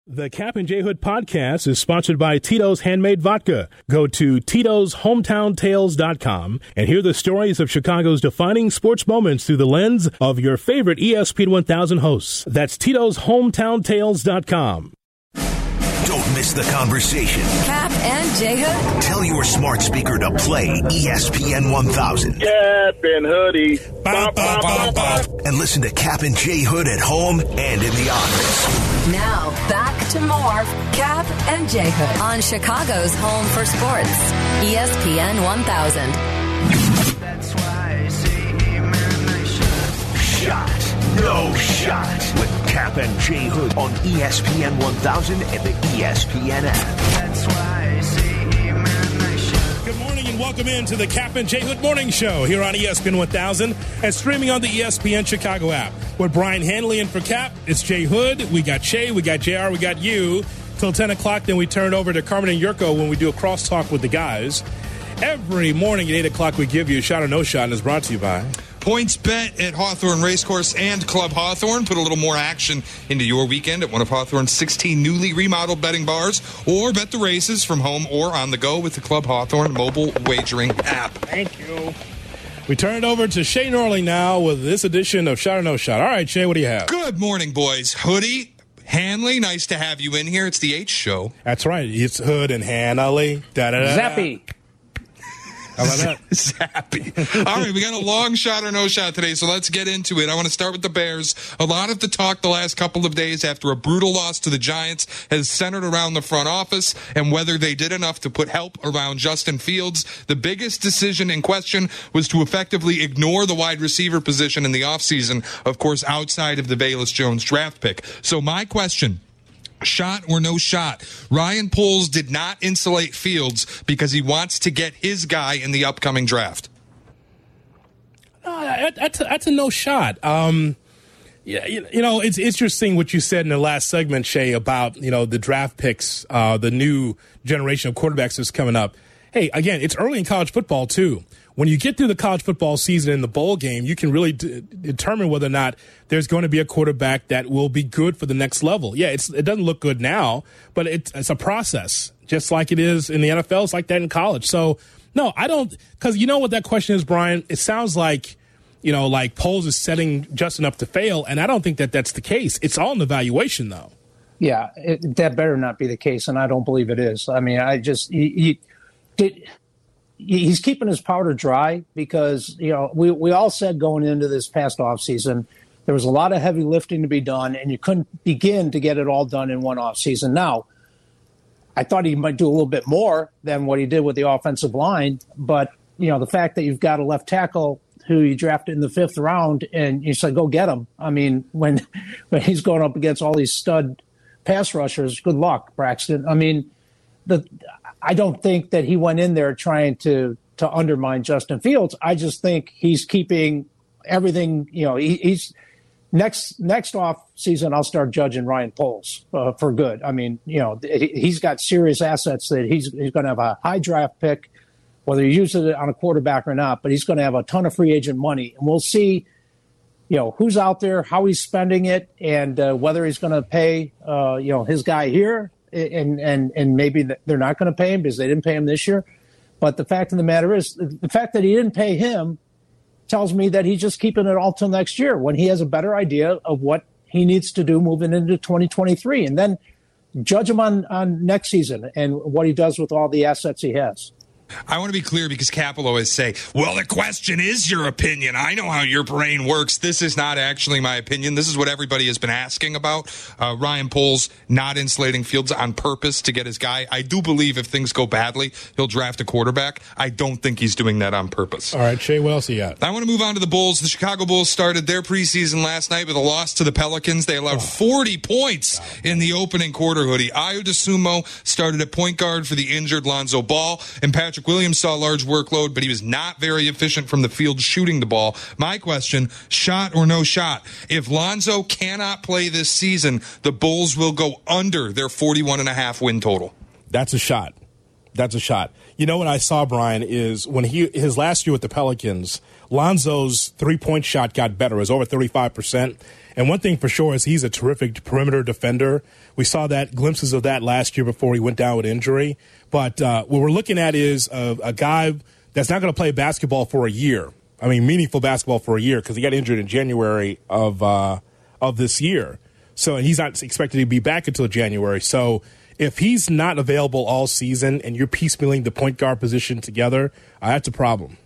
The Cap and J Hood podcast is sponsored by Tito's Handmade Vodka. Go to Tito'sHometownTales.com and hear the stories of Chicago's defining sports moments through the lens of your favorite ESPN 1000 hosts. That's Tito'sHometownTales.com. Don't miss the conversation. Cap and J Hood. Tell your smart speaker to play ESPN 1000. Cap and Hoodie. Bop, bop, bop, bop. And listen to Cap and J Hood at home and in the office. Now, back to more Cap and J Hood on Chicago's home for sports, ESPN 1000. That's why I say, man, Shot. No shot. With Cap and J Hood on ESPN 1000 and the ESPN app. That's why I say, man, Good morning and welcome into the Cap and J Hood Morning Show here on ESPN 1000 and streaming on the ESPN Chicago app. With Brian Hanley in for Cap, it's J Hood. We got Shay, we got JR, we got you. Till 10 o'clock, then we turn it over to Carmen and Yurko when we do a crosstalk with the guys. Every morning at 8 o'clock, we give you a shot or no shot, and it's brought to you by PointsBet at Hawthorne Racecourse and Club Hawthorne. Put a little more action into your weekend at one of Hawthorne's 16 newly remodeled betting bars, or bet the races from home or on the go with the Club Hawthorne mobile wagering app. Thank you. We turn it over to Shay Norley now with this edition of Shot or No Shot. All right, Shay, what do you have? Good morning, boys. Hoodie, Hanley, nice to have you in here. It's the H show. That's right. It's Hood and Hanley. Zappy. How about that? Zappy. All right, we got a long shot or no shot today, so let's get into it. I want to start with the Bears. A lot of the talk the last couple of days after a brutal loss to the Giants has centered around the front office and whether they did enough to put help around Justin Fields. The biggest decision in question was to effectively ignore the wide receiver position in the offseason, of course, outside of the Velus Jones draft pick. So my question, shot or no shot? Ryan Poles did not insulate Fields because he wants to get his guy in the upcoming draft. That's a no shot. Yeah, you know, it's interesting what you said in the last segment, Shay, about, you know, the draft picks, the new generation of quarterbacks that's coming up. Hey, again, it's early in college football, too. When you get through the college football season in the bowl game, you can really determine whether or not there's going to be a quarterback that will be good for the next level. Yeah, it doesn't look good now, but it's a process, just like it is in the NFL. It's like that in college. So, no, I don't, because you know what that question is, Brian? It sounds like, you know, like Poles is setting Justin up to fail, and I don't think that that's the case. It's all in the valuation, though. Yeah, that better not be the case, and I don't believe it is. I mean, he's keeping his powder dry because, you know, we all said going into this past offseason there was a lot of heavy lifting to be done, and you couldn't begin to get it all done in one offseason. Now, I thought he might do a little bit more than what he did with the offensive line, but, you know, the fact that you've got a left tackle who you drafted in the 5th round and you said, go get him. I mean, when he's going up against all these stud pass rushers, good luck, Braxton. I mean, I don't think that he went in there trying to undermine Justin Fields. I just think he's keeping everything, you know, he's next off season, I'll start judging Ryan Poles for good. I mean, you know, he's got serious assets that he's going to have a high draft pick, whether he uses it on a quarterback or not, but he's going to have a ton of free agent money. And we'll see, you know, who's out there, how he's spending it, and whether he's going to pay, you know, his guy here. And maybe they're not going to pay him because they didn't pay him this year. But the fact of the matter is, the fact that he didn't pay him tells me that he's just keeping it all till next year when he has a better idea of what he needs to do moving into 2023. And then judge him on next season and what he does with all the assets he has. I want to be clear because Cap will always say, well, the question is your opinion. I know how your brain works. This is not actually my opinion. This is what everybody has been asking about. Ryan Poles not insulating Fields on purpose to get his guy. I do believe if things go badly, he'll draft a quarterback. I don't think he's doing that on purpose. All right, Shay, what else you got? I want to move on to the Bulls. The Chicago Bulls started their preseason last night with a loss to the Pelicans. They allowed 40 points in the opening quarter, Hoodie. Ayo DeSumo started at point guard for the injured Lonzo Ball, and Patrick Williams saw a large workload, but he was not very efficient from the field shooting the ball. My question, shot or no shot? If Lonzo cannot play this season, the Bulls will go under their 41.5 win total. That's a shot. That's a shot. You know what I saw, Brian, is when his last year with the Pelicans, Lonzo's three-point shot got better. It was over 35%. And one thing for sure is he's a terrific perimeter defender. We saw that glimpses of that last year before he went down with injury. But what we're looking at is a guy that's not going to play basketball for a year. I mean, meaningful basketball for a year because he got injured in January of this year. So he's not expected to be back until January. So if he's not available all season and you're piecemealing the point guard position together, that's a problem.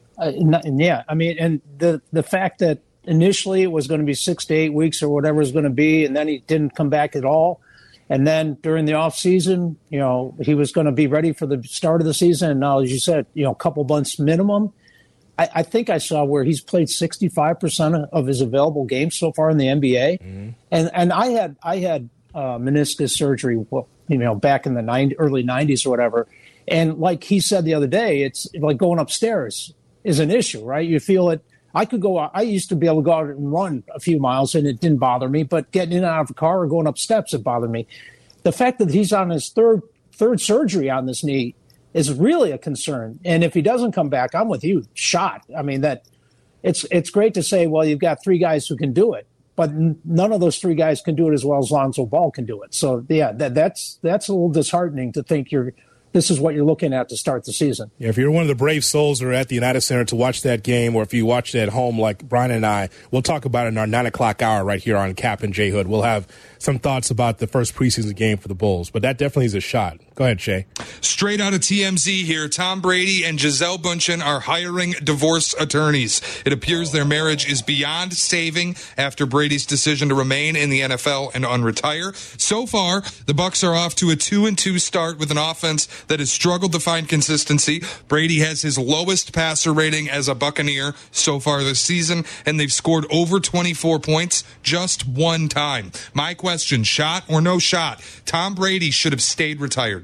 Yeah, I mean, and the fact that initially it was going to be 6 to 8 weeks or whatever it was going to be, and then he didn't come back at all. And then during the off season, he was going to be ready for the start of the season. And now, as you said, a couple months minimum. I think I saw where he's played 65% of his available games so far in the NBA. Mm-hmm. And I had meniscus surgery, back in the early 90s or whatever. And like he said the other day, it's like going upstairs is an issue, right? You feel it. I used to be able to go out and run a few miles and it didn't bother me, but getting in and out of a car or going up steps, it bothered me. The fact that he's on his third surgery on this knee is really a concern. And if he doesn't come back, I'm with you, shot. I mean, that it's great to say, well, you've got three guys who can do it, but none of those three guys can do it as well as Lonzo Ball can do it. So yeah, that's a little disheartening to think this is what you're looking at to start the season. Yeah, if you're one of the brave souls that are at the United Center to watch that game, or if you watch it at home like Brian and I, we'll talk about it in our 9 o'clock hour right here on Cap and J Hood. We'll have some thoughts about the first preseason game for the Bulls, but that definitely is a shot. Go ahead, Shay. Straight out of TMZ here, Tom Brady and Gisele Bündchen are hiring divorce attorneys. It appears their marriage is beyond saving after Brady's decision to remain in the NFL and unretire. So far, the Bucs are off to a 2-2 start with an offense that has struggled to find consistency. Brady has his lowest passer rating as a Buccaneer so far this season, and they've scored over 24 points just one time. My question, shot or no shot? Tom Brady should have stayed retired.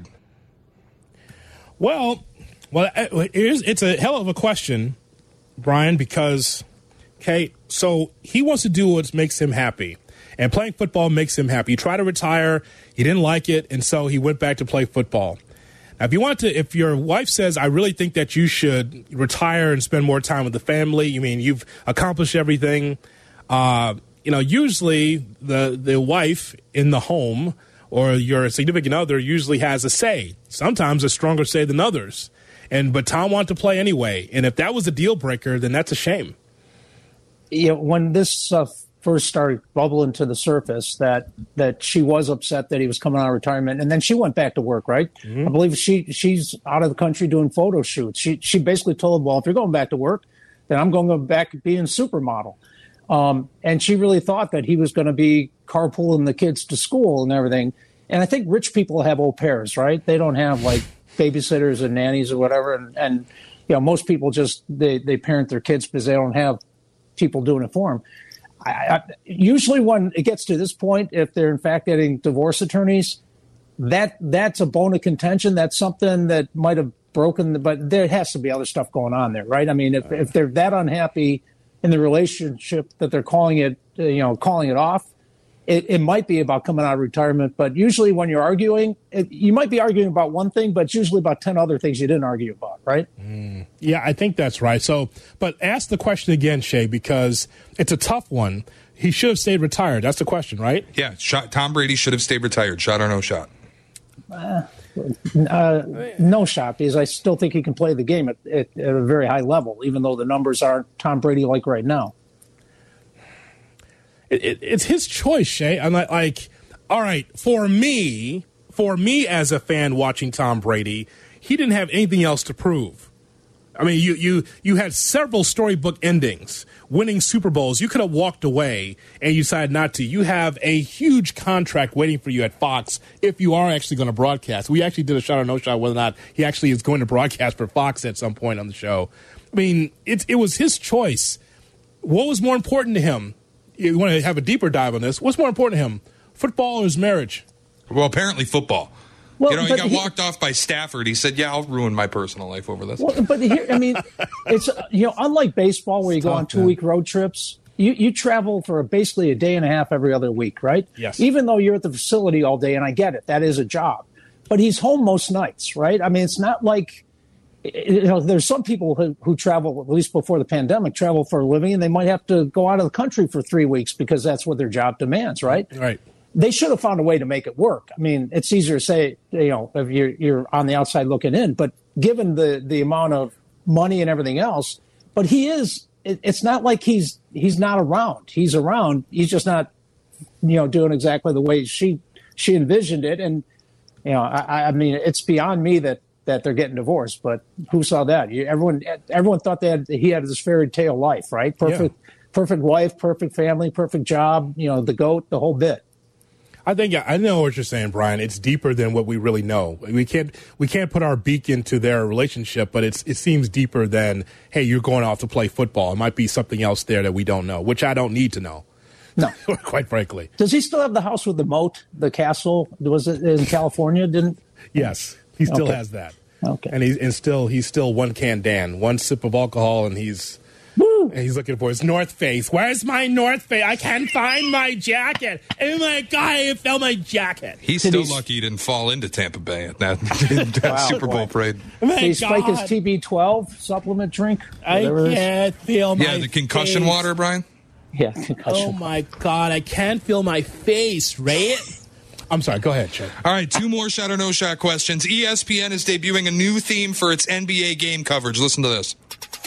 Well, it's a hell of a question, Brian, because, so he wants to do what makes him happy. And playing football makes him happy. He tried to retire. He didn't like it, and so he went back to play football. Now, if your wife says, I really think that you should retire and spend more time with the family, you've accomplished everything, usually the wife in the home or your significant other usually has a say, sometimes a stronger say than others. But Tom wanted to play anyway. And if that was a deal breaker, then that's a shame. When this first started bubbling to the surface, that she was upset that he was coming out of retirement, and then she went back to work, right? Mm-hmm. I believe she's out of the country doing photo shoots. She basically told him, well, if you're going back to work, then I'm going to go back being a supermodel. And she really thought that he was going to be carpooling the kids to school and everything. And I think rich people have au pairs, right? They don't have like babysitters and nannies or whatever. And most people just, they parent their kids because they don't have people doing it for them. Usually when it gets to this point, if they're in fact getting divorce attorneys, that's a bone of contention. That's something that might have broken, but there has to be other stuff going on there, right? I mean, if they're that unhappy in the relationship that they're calling it off, it might be about coming out of retirement. But usually when you're arguing, you might be arguing about one thing, but it's usually about 10 other things you didn't argue about, right? Yeah, I think that's right. So, but ask the question again, Shay, because it's a tough one. He should have stayed retired. That's the question, right? Yeah, Tom Brady should have stayed retired. Shot or no shot? No shot, because I still think he can play the game at a very high level, even though the numbers aren't Tom Brady like right now. It's his choice, Shay. I'm like, all right, for me as a fan watching Tom Brady, he didn't have anything else to prove. I mean, you had several storybook endings, winning Super Bowls. You could have walked away and you decided not to. You have a huge contract waiting for you at Fox if you are actually going to broadcast. We actually did a shot or no shot whether or not he actually is going to broadcast for Fox at some point on the show. I mean, it was his choice. What was more important to him? You want to have a deeper dive on this. What's more important to him, football or his marriage? Well, apparently football. Well, he got walked off by Stafford. He said, yeah, I'll ruin my personal life over this. Well, but here, I mean, it's, unlike baseball where you go on 2-week road trips, you travel for basically a day and a half every other week, right? Yes. Even though you're at the facility all day, and I get it, that is a job. but he's home most nights, right? I mean, it's not like, there's some people who travel, at least before the pandemic, travel for a living, and they might have to go out of the country for 3 weeks because that's what their job demands, right? Right. They should have found a way to make it work. I mean, it's easier to say, if you're on the outside looking in, but given the amount of money and everything else, but he is, it's not like he's not around. He's around. He's just not, doing exactly the way she envisioned it. And, I mean, it's beyond me that they're getting divorced, but who saw that? Everyone thought he had this fairy tale life, right? Perfect wife, perfect family, perfect job, the GOAT, the whole bit. I think I know what you're saying, Brian. It's deeper than what we really know. We can't put our beak into their relationship, but it seems deeper than, hey, you're going off to play football. It might be something else there that we don't know, which I don't need to know. No, quite frankly. Does he still have the house with the moat, the castle? Was it in California? Yes, he still has that. Okay, and he's still one can Dan, one sip of alcohol, and he's looking for his North Face. Where's my North Face? I can't find my jacket. Oh my God, I fell my jacket. He's still lucky he didn't fall into Tampa Bay at that Super Bowl parade. Did he spike his TB12 supplement drink? I can't feel my the concussion face. Water, Brian? Yeah, concussion. Oh my God, I can't feel my face, right? I'm sorry, go ahead, Chad. All right, 2 more shot or no shot questions. ESPN is debuting a new theme for its NBA game coverage. Listen to this.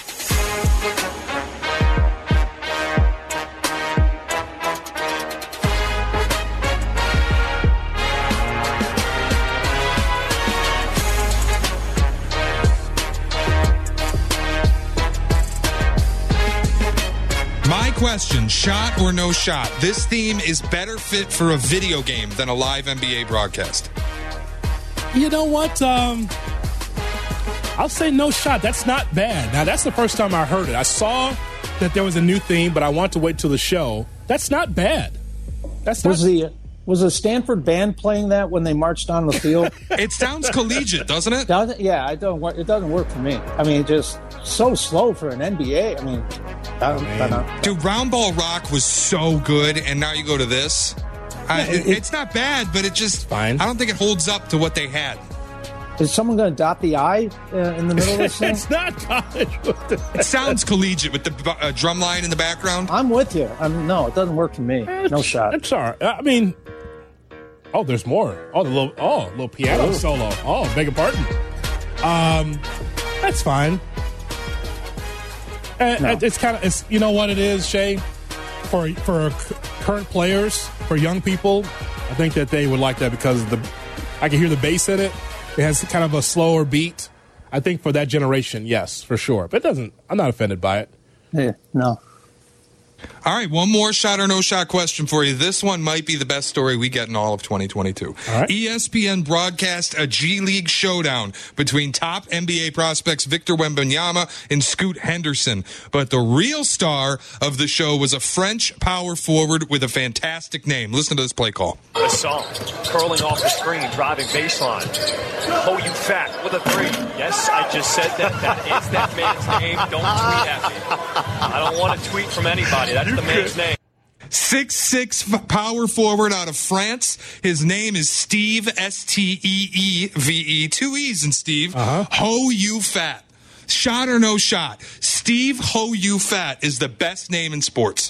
Question, shot or no shot? This theme is better fit for a video game than a live NBA broadcast. You know what? I'll say no shot. That's not bad. Now, that's the first time I heard it. I saw that there was a new theme, but I want to wait till the show. That's not bad. Was the Stanford band playing that when they marched on the field? It sounds collegiate, doesn't it? Yeah, it doesn't work for me. I mean, just so slow for an NBA. I mean, I don't know. Dude, Round Ball Rock was so good, and now you go to this. It's not bad, but it just fine. I don't think it holds up to what they had. Is someone going to dot the I in the middle of this thing? It's not college. It sounds collegiate with the drum line in the background. I'm with you. No, it doesn't work for me. No shot. I'm sorry. I mean, there's more. The little piano solo. Beg your pardon. That's fine. No. It's kind of, you know what it is, Shay? For current players, for young people, I think that they would like that because I can hear the bass in it. It has kind of a slower beat. I think for that generation, yes, for sure. But I'm not offended by it. Yeah, no. All right, one more shot or no shot question for you. This one might be the best story we get in all of 2022. All right. ESPN broadcast a G League showdown between top NBA prospects Victor Wembanyama and Scoot Henderson. But the real star of the show was a French power forward with a fantastic name. Listen to this play call. Gasol curling off the screen, driving baseline. Oh, you fat with a 3. Yes, I just said that. That is that man's name. Don't tweet at me. I don't want a tweet from anybody. That's the man's name. 6'6" power forward out of France. His name is Steve, Steeve, 2 E's in Steve. Ho You Fat. Shot or no shot? Steve Ho You Fat is the best name in sports.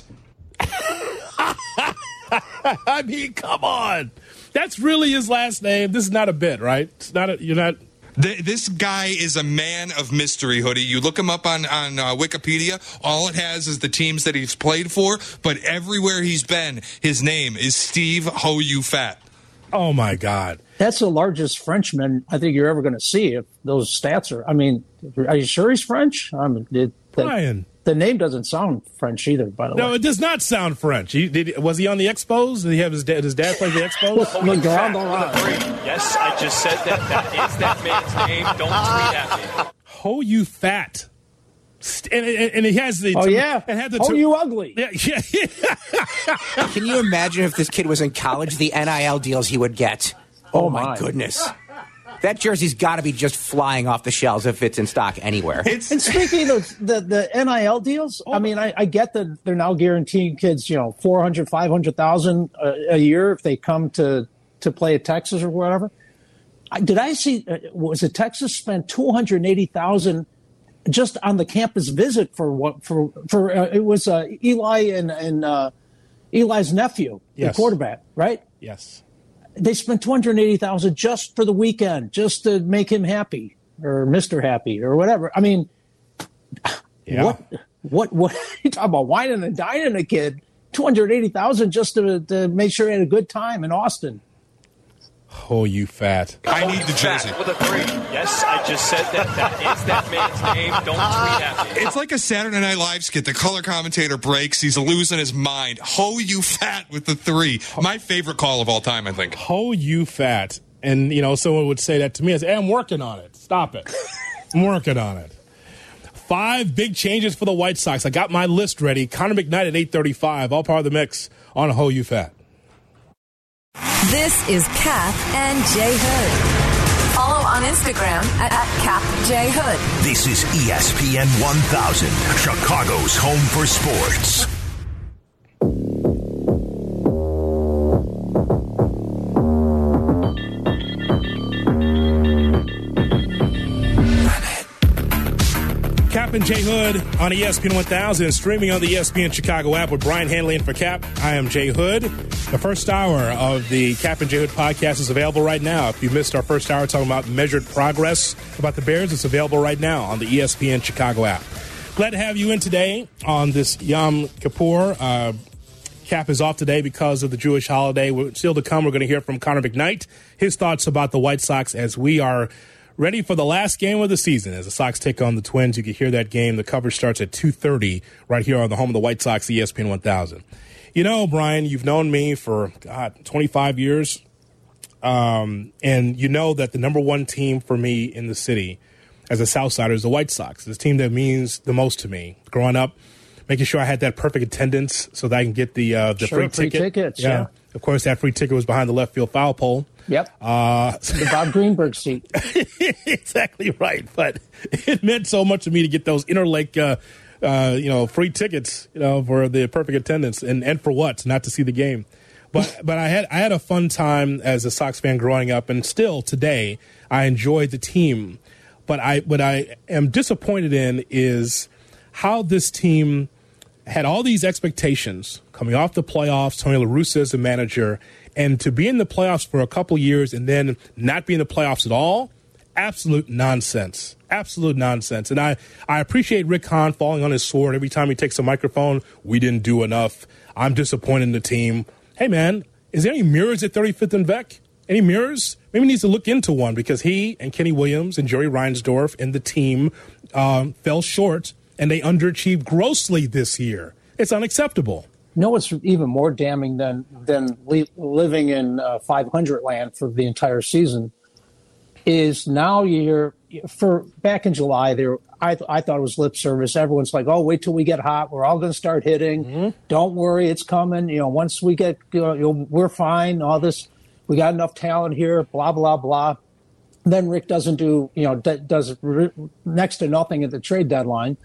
I mean, come on. That's really his last name. This is not a bit, right? It's not. You're not. This guy is a man of mystery, Hoodie. You look him up on Wikipedia. All it has is the teams that he's played for, but everywhere he's been, his name is Steve Ho You Fat. Oh, my God. That's the largest Frenchman I think you're ever going to see if those stats are. I mean, are you sure he's French? Brian. The name doesn't sound French either, by the way. No, it does not sound French. Was he on the Expos? Did he have his dad play the Expos? Yes, I just said that. That is that man's name. Don't tweet at me. Ho You Fat. And he has the... And had the you ugly. Yeah. Can you imagine if this kid was in college, the NIL deals he would get? Oh, my goodness. That jersey's got to be just flying off the shelves if it's in stock anywhere. And speaking of the NIL deals, I mean, I get that they're now guaranteeing kids, $400,000, $500,000 a year if they come to play at Texas or whatever. Did I see? Was it Texas spent $280,000 just on the campus visit for what? It was Eli and Eli's nephew, the quarterback, right? Yes. They spent $280,000 just for the weekend, just to make him happy or Mr. Happy or whatever. I mean, what you talking about whining and dining a kid? $280,000 just to make sure he had a good time in Austin. Oh, you fat. I need the jersey. With a 3. Yes, I just said that. That is that man's name. Don't tweet at me. It's like a Saturday Night Live skit. The color commentator breaks. He's losing his mind. Ho, you fat with the 3. My favorite call of all time, I think. Ho, you fat. And, someone would say that to me. I say, hey, I'm working on it. Stop it. I'm working on it. 5 big changes for the White Sox. I got my list ready. Connor McKnight at 8:35. All part of the mix on Ho, you fat. This is Cap and Jay Hood. Follow on Instagram at Cap J Hood. This is ESPN 1000, Chicago's home for sports. Cap and Jay Hood on ESPN 1000, streaming on the ESPN Chicago app with Brian Hanley in for Cap. I am Jay Hood. The first hour of the Cap and Jay Hood podcast is available right now. If you missed our first hour talking about measured progress about the Bears, it's available right now on the ESPN Chicago app. Glad to have you in today on this Yom Kippur. Cap is off today because of the Jewish holiday. Still to come, we're going to hear from Connor McKnight, his thoughts about the White Sox as we are ready for the last game of the season. As the Sox take on the Twins, you can hear that game. The coverage starts at 2:30 right here on the home of the White Sox, ESPN 1000. Brian, you've known me for, 25 years. And you know that the number one team for me in the city as a Southsider is the White Sox. It's a team that means the most to me. Growing up, making sure I had that perfect attendance so that I can get the free tickets. Yeah. Of course, that free ticket was behind the left field foul pole. Yep. The Bob Greenberg seat. Exactly right. But it meant so much to me to get those Interlake, free tickets, for the perfect attendance and for what? Not to see the game. But I had a fun time as a Sox fan growing up, and still today I enjoy the team. But what I am disappointed in is how this team had all these expectations coming off the playoffs, Tony La Russa as the manager, and to be in the playoffs for a couple years and then not be in the playoffs at all, absolute nonsense. Absolute nonsense. And I appreciate Rick Hahn falling on his sword every time he takes a microphone. We didn't do enough. I'm disappointed in the team. Hey, man, is there any mirrors at 35th and Beck? Any mirrors? Maybe he needs to look into one because he and Kenny Williams and Jerry Reinsdorf and the team fell short, and they underachieved grossly this year. It's unacceptable. What's even more damning than living in 500 land for the entire season is now back in July there. I thought it was lip service. Everyone's like, "Oh, wait till we get hot. We're all going to start hitting. Mm-hmm. Don't worry, it's coming. Once we get, we're fine. All this, we got enough talent here. Blah blah blah." Then Rick doesn't do, does next to nothing at the trade deadline.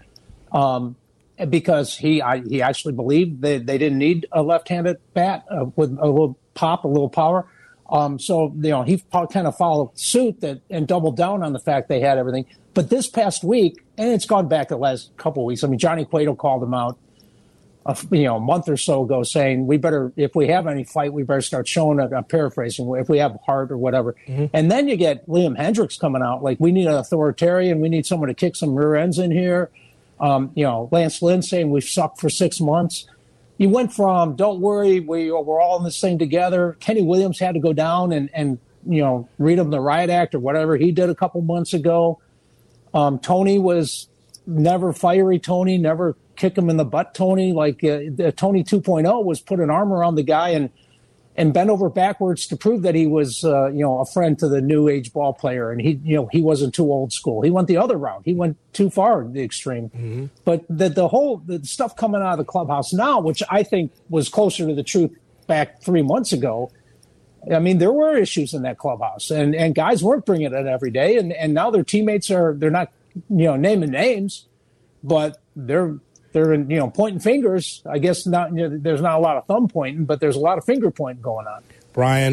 Because he actually believed that they didn't need a left-handed bat with a little pop, a little power. So he kind of followed suit and doubled down on the fact they had everything. But this past week, and it's gone back the last couple of weeks. I mean, Johnny Cueto called him out, a month or so ago, saying we better, if we have any fight, we better start showing it. I'm paraphrasing, if we have heart or whatever. Mm-hmm. And then you get Liam Hendriks coming out like we need an authoritarian, we need someone to kick some rear ends in here. Lance Lynn saying we've sucked for 6 months. You went from, don't worry, we're all in this thing together. Kenny Williams had to go down and read him the riot act or whatever he did a couple months ago. Tony was never fiery Tony, never kick him in the butt Tony. Like Tony 2.0 was put an arm around the guy and bent over backwards to prove that he was, a friend to the new age ball player. And he wasn't too old school. He went the other route. He went too far the extreme. Mm-hmm. But the stuff coming out of the clubhouse now, which I think was closer to the truth back 3 months ago. I mean, there were issues in that clubhouse and guys weren't bringing it every day. And now their teammates they're not, naming names, but they're pointing fingers. I guess not. There's not a lot of thumb pointing, but there's a lot of finger pointing going on. Brian,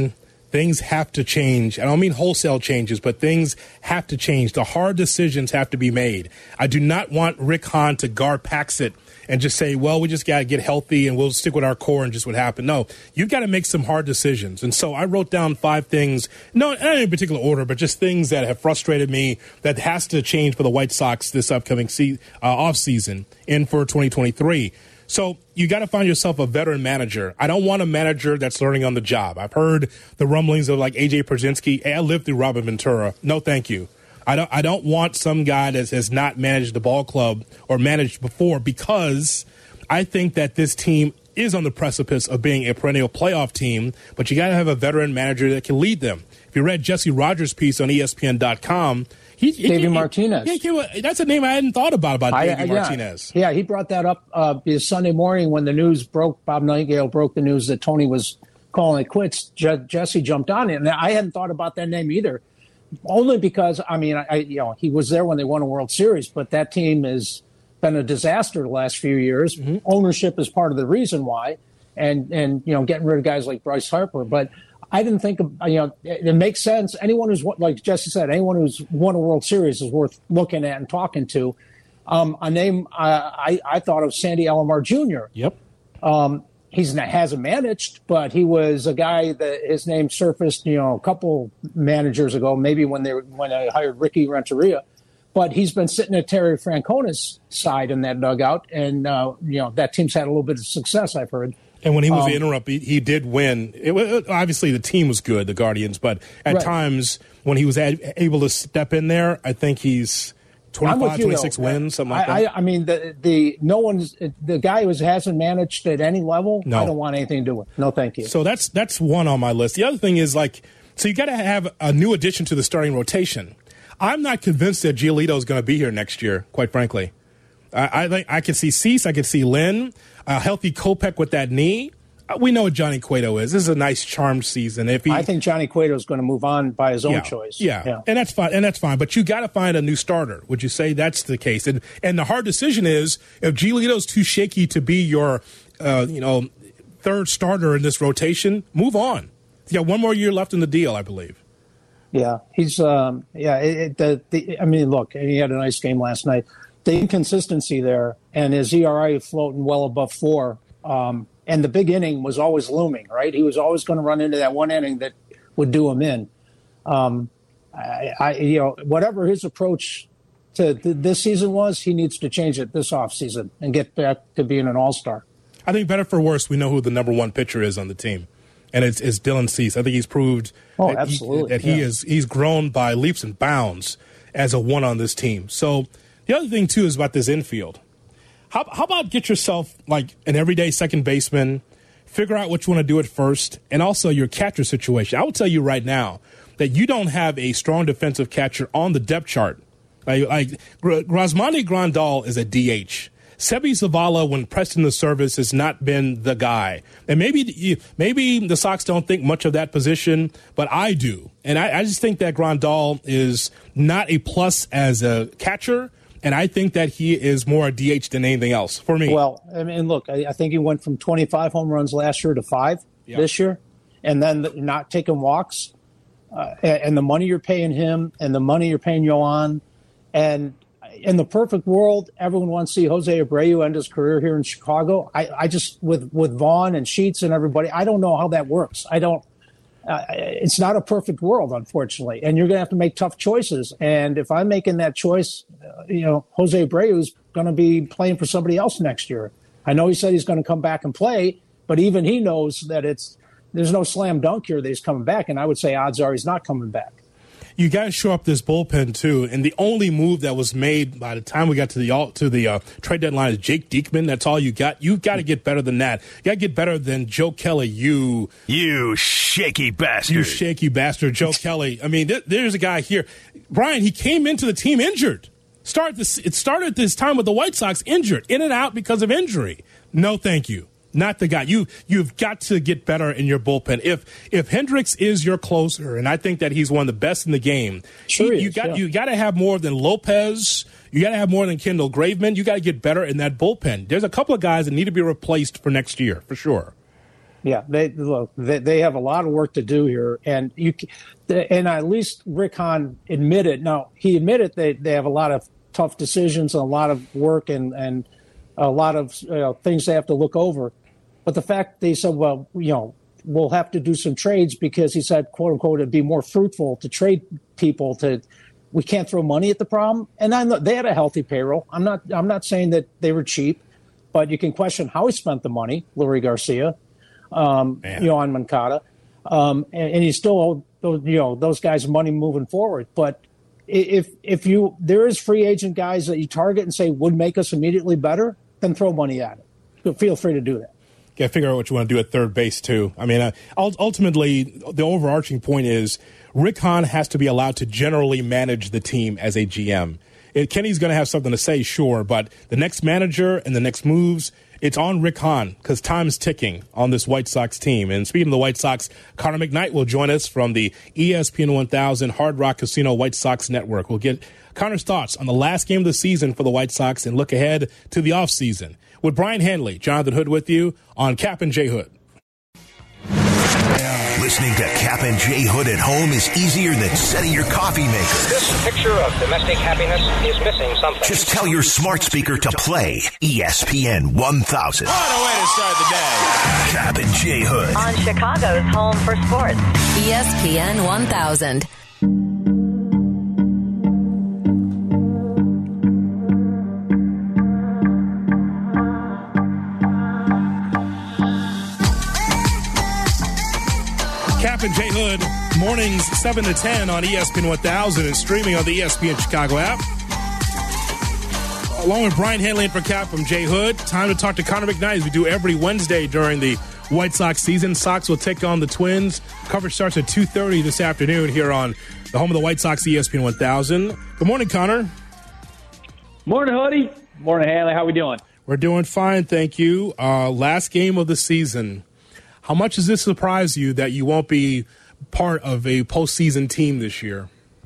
things have to change. I don't mean wholesale changes, but things have to change. The hard decisions have to be made. I do not want Rick Hahn to Garpax it and just say, well, we just got to get healthy and we'll stick with our core and just what happened. No, you've got to make some hard decisions. And so I wrote down 5 things, not in particular order, but just things that have frustrated me that has to change for the White Sox this upcoming offseason and for 2023. So you got to find yourself a veteran manager. I don't want a manager that's learning on the job. I've heard the rumblings of like A.J. Pierzynski. Hey, I lived through Robin Ventura. No, thank you. I don't want some guy that has not managed the ball club or managed before, because I think that this team is on the precipice of being a perennial playoff team, but you got to have a veteran manager that can lead them. If you read Jesse Rogers' piece on ESPN.com, Davey Martinez. That's a name I hadn't thought about Davey Martinez. Yeah, he brought that up Sunday morning when the news broke. Bob Nightingale broke the news that Tony was calling it quits. Jesse jumped on it, and I hadn't thought about that name either. Only because, I mean, he was there when they won a World Series, but that team has been a disaster the last few years. Mm-hmm. Ownership is part of the reason why, and getting rid of guys like Bryce Harper. But I didn't think, it makes sense. Anyone who's, like Jesse said, anyone who's won a World Series is worth looking at and talking to. A name I thought of, Sandy Alomar Jr. Yep. He hasn't managed, but he was a guy that his name surfaced, a couple managers ago, maybe when I hired Ricky Renteria. But he's been sitting at Terry Francona's side in that dugout, and that team's had a little bit of success, I've heard. And when he was the interim, he did win. Obviously, the team was good, the Guardians, but at times when he was able to step in there, I think he's 25, 26 wins, something like that. I mean, the guy who hasn't managed at any level, no. I don't want anything to do with. No, thank you. So that's one on my list. The other thing is, so you got to have a new addition to the starting rotation. I'm not convinced that Giolito is going to be here next year, quite frankly. I can see Cease, I can see Lynn, a healthy Kopech with that knee. We know what Johnny Cueto is. This is a nice, charmed season. I think Johnny Cueto is going to move on by his own choice. Yeah, and that's fine. But you got to find a new starter. Would you say that's the case? And the hard decision is, if Giolito's too shaky to be your, third starter in this rotation, move on. You got one more year left in the deal, I believe. Yeah, he's. Look, he had a nice game last night. The inconsistency there, and his ERA floating well above 4. And the big inning was always looming, right? He was always going to run into that one inning that would do him in. Whatever his approach to this season was, he needs to change it this offseason and get back to being an all-star. I think better for worse, we know who the number one pitcher is on the team, and it's Dylan Cease. I think he's proved he's grown by leaps and bounds as a one on this team. So the other thing, too, is about this infield. How about get yourself like an everyday second baseman, figure out what you want to do at first, and also your catcher situation. I will tell you right now that you don't have a strong defensive catcher on the depth chart. Like Grosmandi Grandal is a DH. Sebi Zavala, when pressed in the service, has not been the guy. And maybe the Sox don't think much of that position, but I do. And I just think that Grandal is not a plus as a catcher. And I think that he is more a DH than anything else for me. Well, I mean, look, I think he went from 25 home runs last year to 5 this year, and then not taking walks, and the money you're paying him and the money you're paying Yohan. And in the perfect world, everyone wants to see Jose Abreu end his career here in Chicago. I just, with Vaughn and Sheets and everybody, I don't know how that works. It's not a perfect world, unfortunately, and you're going to have to make tough choices. And if I'm making that choice, Jose Abreu is going to be playing for somebody else next year. I know he said he's going to come back and play, but even he knows that there's no slam dunk here that he's coming back, and I would say odds are he's not coming back. You got to show up this bullpen too, and the only move that was made by the time we got to the trade deadline is Jake Diekman. That's all you got. You got to get better than that. You got to get better than Joe Kelly. You shaky bastard. You shaky bastard, Joe Kelly. I mean, there's a guy here, Brian. He came into the team injured. It started this time with the White Sox injured, in and out because of injury. No, thank you. Not the guy. You've got to get better in your bullpen. If Hendricks is your closer, and I think that he's one of the best in the game, you got to have more than Lopez. You got to have more than Kendall Graveman. You got to get better in that bullpen. There's a couple of guys that need to be replaced for next year, for sure. Yeah, they have a lot of work to do here, and at least Rick Hahn admitted. Now he admitted they have a lot of tough decisions and a lot of work and a lot of things they have to look over. But the fact they said, well, we'll have to do some trades because he said, quote unquote, it'd be more fruitful to trade people to. We can't throw money at the problem, and I know they had a healthy payroll. I'm not saying that they were cheap, but you can question how he spent the money, Lurie Garcia. On Moncada, and you still owe those guys money moving forward. But if there is free agent guys that you target and say would make us immediately better, then throw money at it. Feel free to do that. Yeah, figure out what you want to do at third base too. I mean, ultimately, the overarching point is Rick Hahn has to be allowed to generally manage the team as a GM. Kenny's going to have something to say, sure, but the next manager and the next moves. It's on Rick Hahn because time's ticking on this White Sox team. And speaking of the White Sox, Connor McKnight will join us from the ESPN 1000 Hard Rock Casino White Sox Network. We'll get Connor's thoughts on the last game of the season for the White Sox and look ahead to the offseason. With Brian Hanley, Jonathan Hood with you on Cap and J Hood. Listening to Cap and J Hood at home is easier than setting your coffee maker. This picture of domestic happiness is missing something. Just tell your smart speaker to play ESPN 1000. What a way to start the day. Cap and J Hood. On Chicago's home for sports, ESPN 1000. Cap and J Hood, mornings 7 to 10 on ESPN 1000 and streaming on the ESPN Chicago app. Along with Brian Hanley and for Cap from J Hood, time to talk to Connor McKnight as we do every Wednesday during the White Sox season. Sox will take on the Twins. Coverage starts at 2:30 this afternoon here on the home of the White Sox, ESPN 1000. Good morning, Connor. Morning, Hoodie. Morning, Hanley. How we doing? We're doing fine, thank you. Last game of the season. How much does this surprise you that you won't be part of a postseason team this year?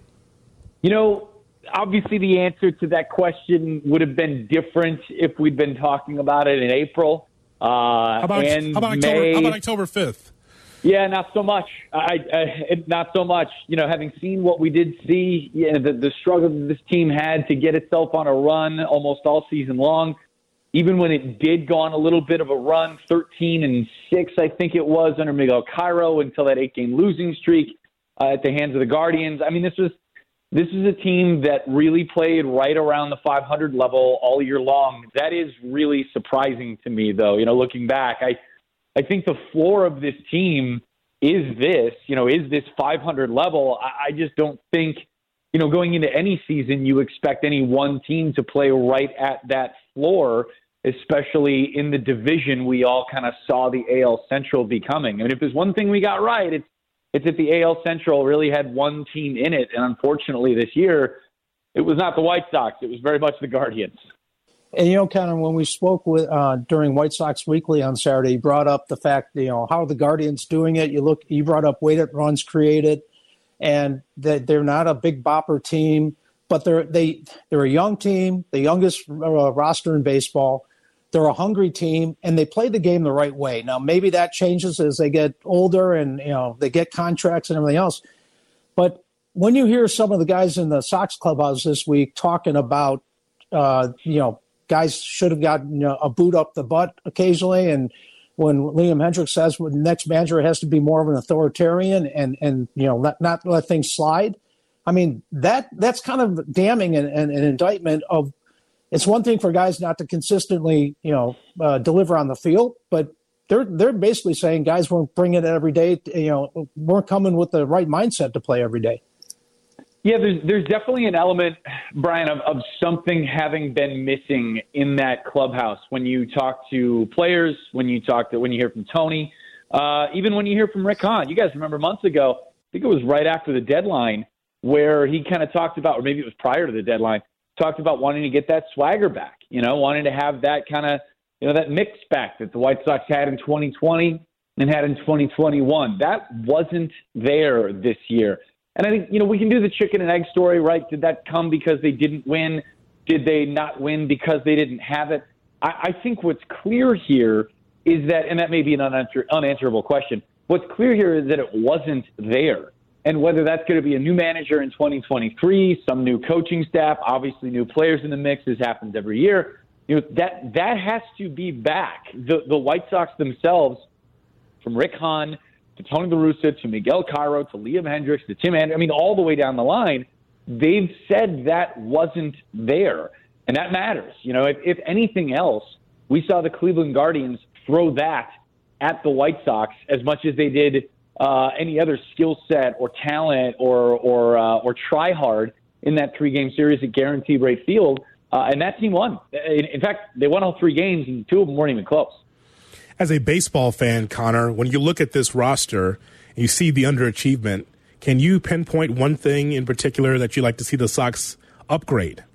Obviously the answer to that question would have been different if we'd been talking about it in April. How about October 5th? Yeah, not so much. Not so much. Having seen what we did see, the struggle that this team had to get itself on a run almost all season long. Even when it did go on a little bit of a run, 13-6, I think it was, under Miguel Cairo until that 8-game losing streak at the hands of the Guardians. I mean, this is a team that really played right around the 500 level all year long. That is really surprising to me, though. Looking back, I think the floor of this team is this 500 level. I just don't think, going into any season, you expect any one team to play right at that floor, especially in the division we all kind of saw the AL Central becoming. And if there's one thing we got right, it's that the AL Central really had one team in it. And unfortunately this year, it was not the White Sox. It was very much the Guardians. And, Connor, when we spoke with during White Sox Weekly on Saturday, you brought up the fact, how are the Guardians doing it? You brought up weighted runs created, and that they're not a big bopper team, but they're a young team, the youngest roster in baseball. They're a hungry team, and they play the game the right way. Now, maybe that changes as they get older and, they get contracts and everything else. But when you hear some of the guys in the Sox clubhouse this week talking about, guys should have gotten a boot up the butt occasionally, and when Liam Hendriks says the next manager has to be more of an authoritarian and not let things slide, I mean, that's kind of damning and an indictment of. It's one thing for guys not to consistently, deliver on the field, but they're basically saying guys weren't bringing it every day, weren't coming with the right mindset to play every day. Yeah, there's definitely an element, Brian, of something having been missing in that clubhouse. When you talk to players, when you hear from Tony, even when you hear from Rick Hahn. You guys remember months ago, I think it was right after the deadline, where he kind of talked about, or maybe it was prior to the deadline, talked about wanting to get that swagger back, wanting to have that kind of, that mix back that the White Sox had in 2020 and had in 2021. That wasn't there this year. And I think, we can do the chicken and egg story, right? Did that come because they didn't win? Did they not win because they didn't have it? I think what's clear here is that, and that may be an unanswerable question, what's clear here is that it wasn't there. And whether that's going to be a new manager in 2023, some new coaching staff, obviously new players in the mix, as happens every year, that has to be back. The White Sox themselves, from Rick Hahn to Tony La Russa to Miguel Cairo to Liam Hendriks to Tim Anderson, all the way down the line, they've said that wasn't there. And that matters. If anything else, we saw the Cleveland Guardians throw that at the White Sox as much as they did any other skill set or talent or try hard in that 3-game series at Guaranteed Rate Field. And that team won. In fact, they won all 3 games, and 2 of them weren't even close. As a baseball fan, Connor, when you look at this roster and you see the underachievement, can you pinpoint one thing in particular that you'd like to see the Sox upgrade?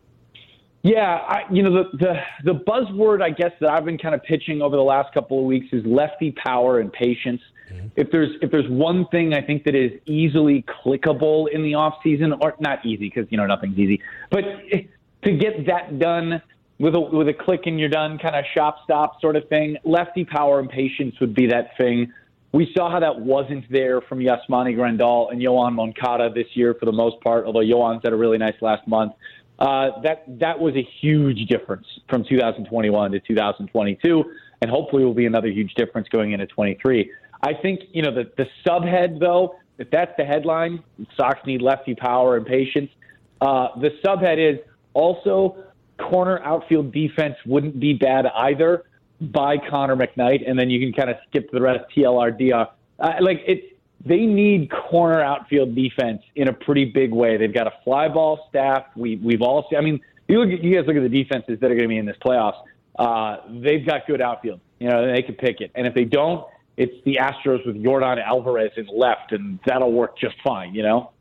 Yeah, the buzzword, I guess, that I've been kind of pitching over the last couple of weeks is lefty power and patience. Mm-hmm. If there's one thing I think that is easily clickable in the offseason, or not easy because, nothing's easy, but to get that done with a click and you're done kind of shop stop sort of thing, lefty power and patience would be that thing. We saw how that wasn't there from Yasmani Grandal and Yoan Moncada this year for the most part, although Yoan's had a really nice last month. That was a huge difference from 2021 to 2022, and hopefully will be another huge difference going into 23. I think, the subhead, though, if that's the headline, Sox need lefty power and patience. The subhead is also corner outfield defense wouldn't be bad either by Connor McKnight, and then you can kind of skip the rest, TLRD. They need corner outfield defense in a pretty big way. They've got a fly ball staff. We've all seen. You guys look at the defenses that are going to be in this playoffs. They've got good outfield. They can pick it. And if they don't, it's the Astros with Yordan Alvarez in left, and that'll work just fine.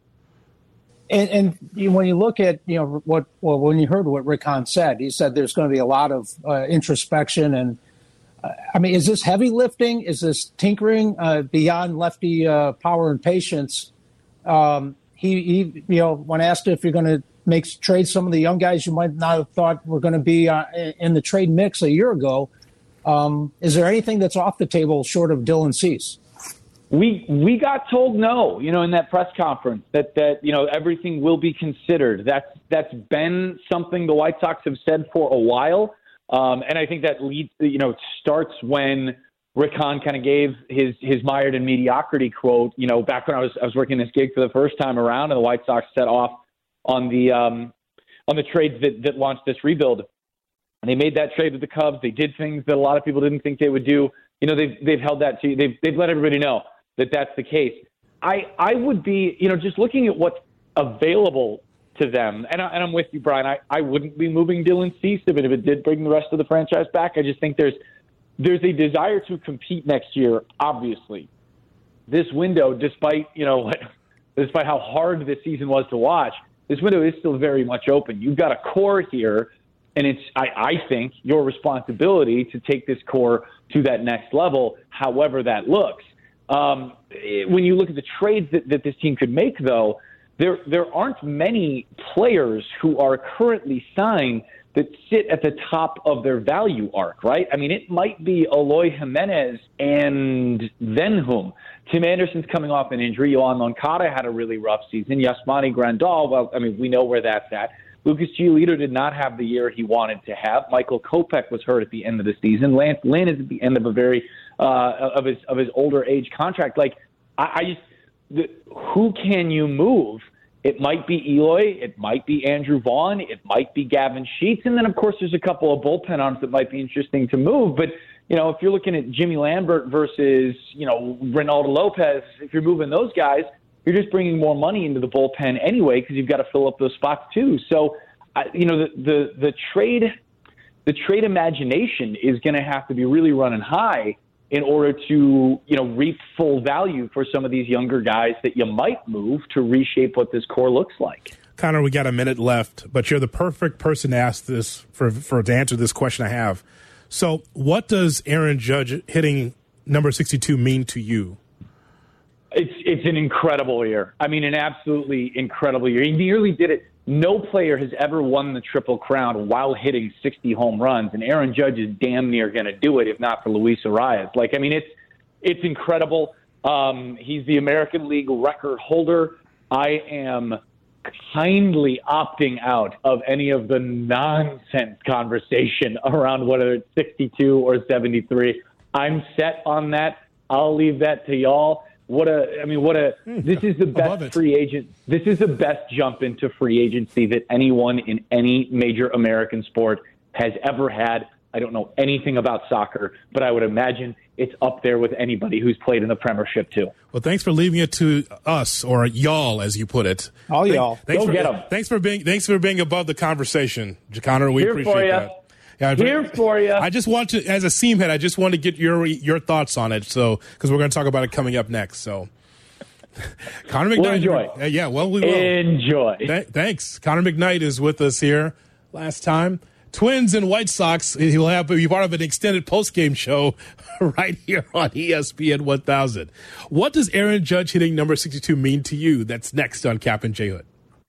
And when you look at when you heard what Rick Hahn said, he said there's going to be a lot of introspection and. Is this heavy lifting? Is this tinkering beyond lefty power and patience? He when asked if you're going to trade some of the young guys you might not have thought were going to be in the trade mix a year ago, is there anything that's off the table short of Dylan Cease? We got told no, in that press conference that everything will be considered. That's been something the White Sox have said for a while. And I think that leads, starts when Rick Hahn kind of gave his mired in mediocrity quote, back when I was working this gig for the first time around, and the White Sox set off on the trades that launched this rebuild. And they made that trade with the Cubs. They did things that a lot of people didn't think they would do. They've held that to, they've let everybody know that that's the case. I would be, just looking at what's available to them. And I'm with you, Brian. I wouldn't be moving Dylan Cease if it did bring the rest of the franchise back. I just think there's a desire to compete next year, obviously. This window, despite how hard this season was to watch, this window is still very much open. You've got a core here, and it's, I think, your responsibility to take this core to that next level, however that looks. When you look at the trades that this team could make, though, there aren't many players who are currently signed that sit at the top of their value arc, right? It might be Eloy Jimenez and then whom? Tim Anderson's coming off an injury. Yoan Moncada had a really rough season. Yasmani Grandal, we know where that's at. Lucas Giolito did not have the year he wanted to have. Michael Kopech was hurt at the end of the season. Lance Lynn is at the end of a very of his older age contract. Who can you move? It might be Eloy. It might be Andrew Vaughn. It might be Gavin Sheets. And then, of course, there's a couple of bullpen arms that might be interesting to move. But, if you're looking at Jimmy Lambert versus, Reynaldo Lopez, if you're moving those guys, you're just bringing more money into the bullpen anyway because you've got to fill up those spots too. So, the trade imagination is going to have to be really running high in order to, reap full value for some of these younger guys that you might move to reshape what this core looks like. Connor, we got a minute left, but you're the perfect person to ask this to answer this question I have. So what does Aaron Judge hitting number 62 mean to you? It's an incredible year. I mean, an absolutely incredible year. He nearly did it. No player has ever won the Triple Crown while hitting 60 home runs, and Aaron Judge is damn near going to do it, if not for Luis Arias. Like, I mean, it's incredible. He's the American League record holder. I am kindly opting out of any of the nonsense conversation around whether it's 62 or 73. I'm set on that. I'll leave that to y'all. This is the best free agent. This is the best jump into free agency that anyone in any major American sport has ever had. I don't know anything about soccer, but I would imagine it's up there with anybody who's played in the Premiership too. Well, thanks for leaving it to us, or y'all, as you put it. All y'all. Go get them. Thanks for being above the conversation, Connor. We appreciate that. Yeah, here for you. I just want to, as a seam head, I just want to get your thoughts on it. So, because we're going to talk about it coming up next. So, Connor McKnight. We'll enjoy. Yeah, well, we will Enjoy. Thanks. Connor McKnight is with us here. Last time, Twins and White Sox. He'll be part of an extended post-game show right here on ESPN 1000. What does Aaron Judge hitting number 62 mean to you? That's next on Cap and J Hood.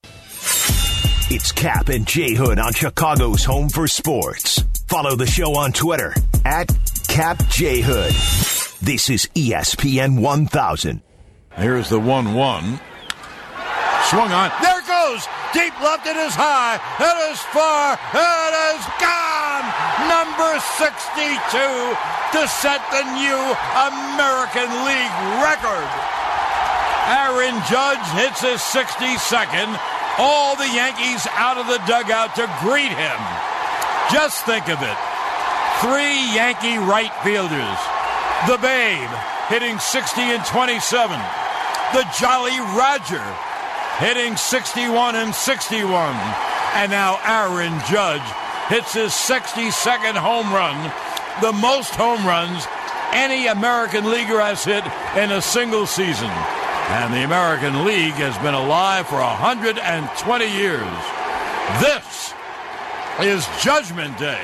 It's Cap and J Hood on Chicago's home for sports. Follow the show on Twitter at Cap J Hood. This is ESPN 1000. Here's the 1-1. Swung on. There it goes. Deep left. It is high. It is far. It is gone. Number 62 to set the new American League record. Aaron Judge hits his 62nd. All the Yankees out of the dugout to greet him. Just think of it. 3 Yankee right fielders. The Babe hitting 60 and 27. The Jolly Roger hitting 61 and 61. And now Aaron Judge hits his 62nd home run, the most home runs any American leaguer has hit in a single season. And the American League has been alive for 120 years. This is Judgment Day.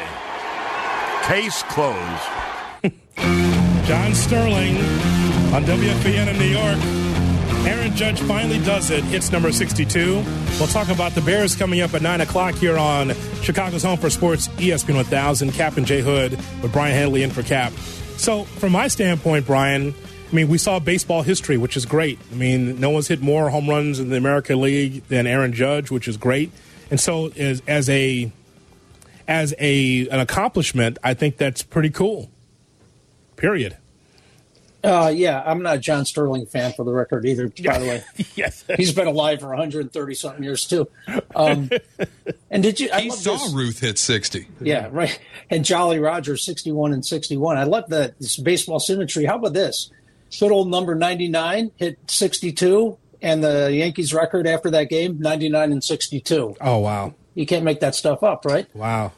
Case closed. John Sterling on WFAN in New York. Aaron Judge finally does it. Hits number 62. We'll talk about the Bears coming up at 9 o'clock here on Chicago's Home for Sports, ESPN 1000. Cap and J Hood with Brian Hanley in for Cap. So from my standpoint, Brian, I mean, we saw baseball history, which is great. I mean, no one's hit more home runs in the American League than Aaron Judge, which is great. And so as an accomplishment, I think that's pretty cool. Period. Yeah, I'm not a John Sterling fan, for the record, either, by the way. Yes. He's been alive for 130-something years, too. And did you? He saw Ruth hit 60. Yeah, right. And Jolly Roger, 61 and 61. I love this baseball symmetry. How about this? Good old number 99 hit 62, and the Yankees record after that game, 99 and 62. Oh, wow. You can't make that stuff up, right? Wow.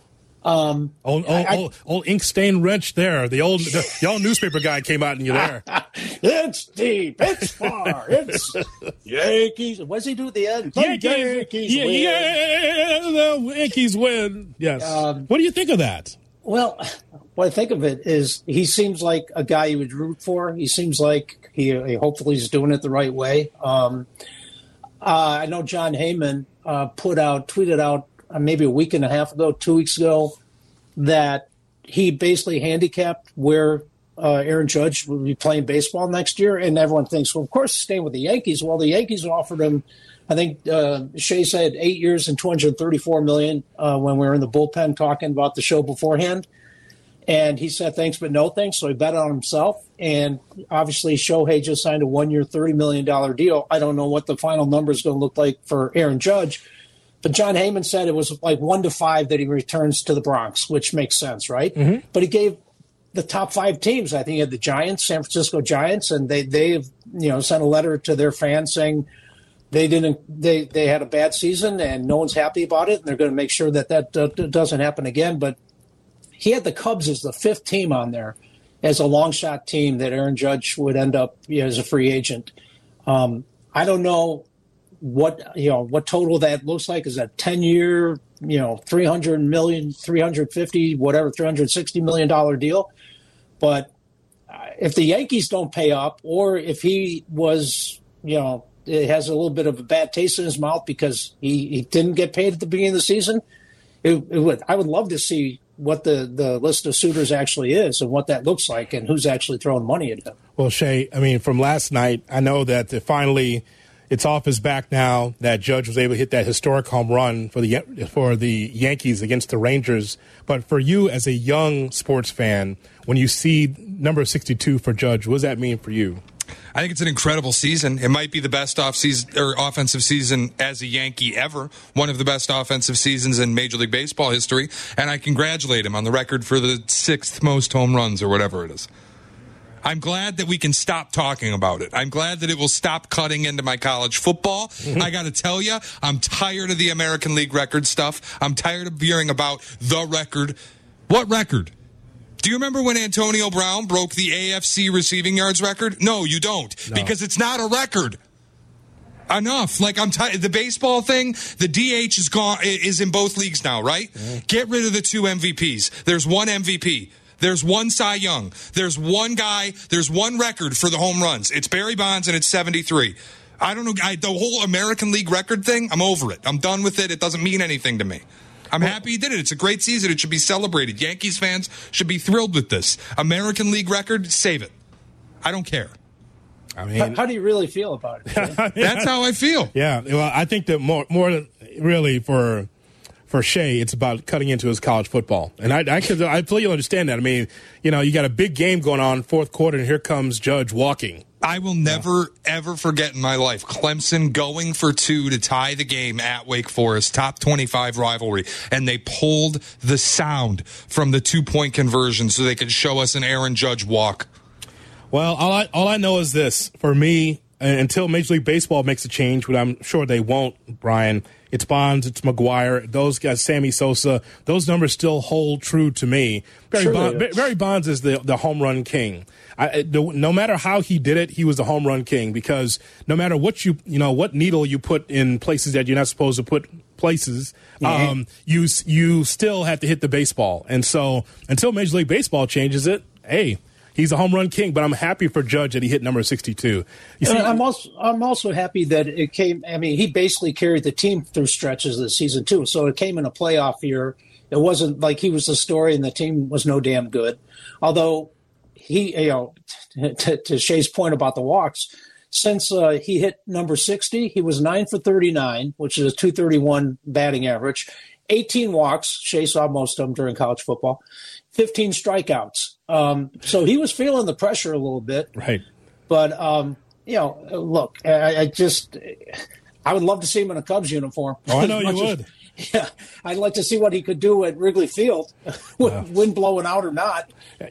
Old ink stain wrench there. The old newspaper guy came out and you're there. It's deep. It's far. It's Yankees. What does he do at the end? Yankees win. Yeah, the Yankees win. Yes. What do you think of that? Well, what I think of it is he seems like a guy you would root for. He seems like he hopefully is doing it the right way. I know John Heyman tweeted out maybe a week and a half ago, 2 weeks ago, that he basically handicapped where Aaron Judge will be playing baseball next year. And everyone thinks, well, of course, staying with the Yankees. Well, the Yankees offered him, I think Shea said 8 years and $234 million when we were in the bullpen talking about the show beforehand. And he said thanks, but no thanks. So he bet on himself. And obviously, Shohei just signed a 1 year, $30 million deal. I don't know what the final number is going to look like for Aaron Judge. But John Heyman said it was like 1 to 5 that he returns to the Bronx, which makes sense, right? Mm-hmm. But he gave the top 5 teams. I think he had the Giants, San Francisco Giants, and they sent a letter to their fans saying they had a bad season and no one's happy about it, and they're going to make sure that doesn't happen again. But he had the Cubs as the 5th team on there as a long shot team that Aaron Judge would end up as a free agent. I don't know what total that looks like. Is that 10-year, $300 million, $350, whatever, $360 million deal? But if the Yankees don't pay up, or if he was, it has a little bit of a bad taste in his mouth because he didn't get paid at the beginning of the season, I would love to see what the list of suitors actually is and what that looks like and who's actually throwing money at him. Well, Shay, I mean, from last night, I know that finally it's off his back now that Judge was able to hit that historic home run for the Yankees against the Rangers. But for you as a young sports fan, when you see number 62 for Judge, what does that mean for you? I think it's an incredible season. It might be the best offensive season as a Yankee ever, one of the best offensive seasons in Major League Baseball history, and I congratulate him on the record for the 6th most home runs or whatever it is. I'm glad that we can stop talking about it. I'm glad that it will stop cutting into my college football. I got to tell you, I'm tired of the American League record stuff. I'm tired of hearing about the record. What record? Do you remember when Antonio Brown broke the AFC receiving yards record? No, you don't, because it's not a record. Enough. Like, I'm tired. The baseball thing, the DH is in both leagues now, right? Get rid of the 2 MVPs. There's 1 MVP. There's 1 Cy Young. There's 1 guy. There's 1 record for the home runs. It's Barry Bonds, and it's 73. I don't know. The whole American League record thing, I'm over it. I'm done with it. It doesn't mean anything to me. I'm happy he did it. It's a great season. It should be celebrated. Yankees fans should be thrilled with this. American League record, save it. I don't care. I mean, how do you really feel about it? That's how I feel. Yeah. Well, I think that more really for Shea, it's about cutting into his college football. And I fully understand that. I mean, you got a big game going on, fourth quarter, and here comes Judge walking. I will never, ever forget in my life Clemson going for 2 to tie the game at Wake Forest, top 25 rivalry, and they pulled the sound from the 2-point conversion so they could show us an Aaron Judge walk. Well, all I know is this. For me, until Major League Baseball makes a change, which I'm sure they won't, Brian, it's Bonds, it's McGuire, those guys, Sammy Sosa, those numbers still hold true to me. Barry Bonds is the home run king. No matter how he did it, he was the home run king, because no matter what what needle you put in places that you're not supposed to put places, you still have to hit the baseball. And so until Major League Baseball changes it, hey, he's a home run king, but I'm happy for Judge that he hit number 62. You see, I'm also happy that it came. I mean, he basically carried the team through stretches of the season too. So it came in a playoff year. It wasn't like he was the story and the team was no damn good. Although he, to Shay's point about the walks, since he hit number 60, he was 9 for 39, which is a .231 batting average. 18 walks. Shay saw most of them during college football. 15 strikeouts. So he was feeling the pressure a little bit. Right. But, look, I would love to see him in a Cubs uniform. Oh, I know you would. Yeah. I'd like to see what he could do at Wrigley Field, wind blowing out or not.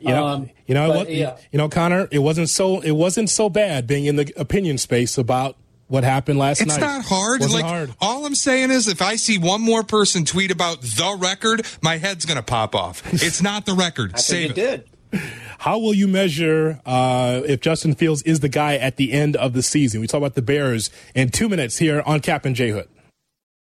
Connor, it wasn't so bad being in the opinion space about what happened last night. It's not hard. Hard. All I'm saying is, if I see one more person tweet about the record, my head's going to pop off. It's not the record. Save it. Did. How will you measure if Justin Fields is the guy at the end of the season? We talk about the Bears in 2 minutes here on Cap and J Hood.